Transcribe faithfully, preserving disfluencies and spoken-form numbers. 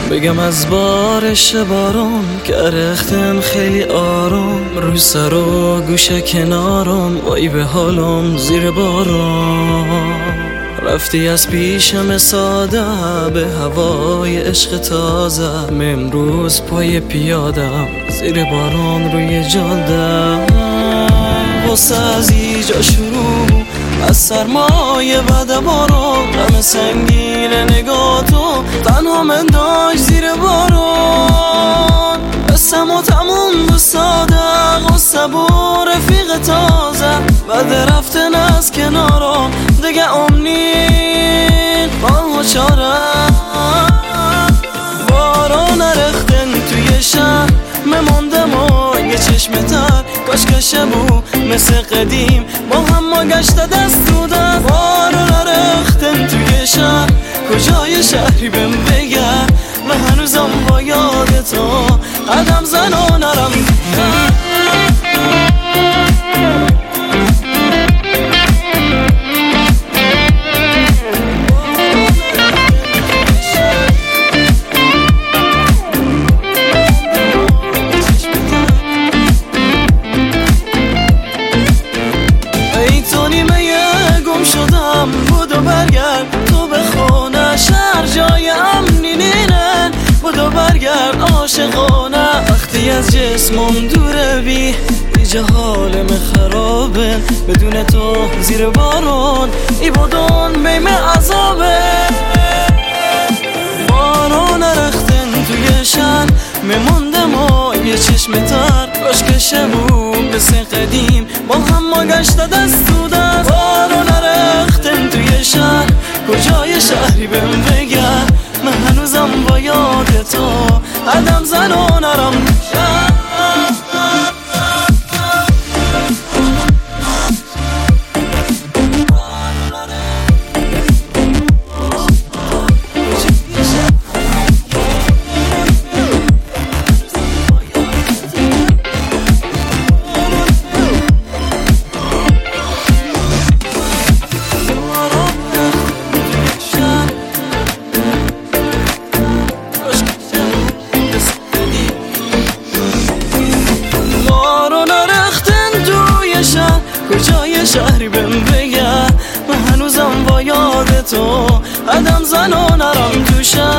بگم از بارش بارم که رختم خیلی آرام، رو سر و گوشه کنارم، وای به حالم زیر بارم. رفتی از پیشم ساده به هوای عشق تازه، امروز پای پیادم زیر باران روی جاده. واسه از ایجا شروع از سرمایه بعد باران، غم سنگین نگاه تو تنها من داشت زیر باران. قسم و تموم به صادق غصه و رفیق تازه، بعد رفتن از کنارم دیگه امنین آنها چاره. باران رختن توی شهر مماندم و یه چشم تر، کاش کشه بود مثل قدیم با هم ما گشته دست دو دست. باران رختن توی شهر کجای شهری بهم بگه، من هنوزم با یاد تو قدم زن و نرم. بودو برگرد تو به خونه، شهر جای امنی نینن. بودو برگرد عاشقانه، وقتی از جسمم دوره بی ایجا حالم خرابه. بدون تو زیر باران ای بودون بیم عذابه. باران رختن توی شهر میموندم و یه چشم تر، کاش کشه بود مثل قدیم با هم ما گشته دست دو دست. باران رختن توی شهر کجای شهری بهم بگه، من هنوزم با یاد تو قدم زن و نرم. کجای شهری بهم بگه، من هنوزم با یاد تو قدم زن و نرم تو شهر.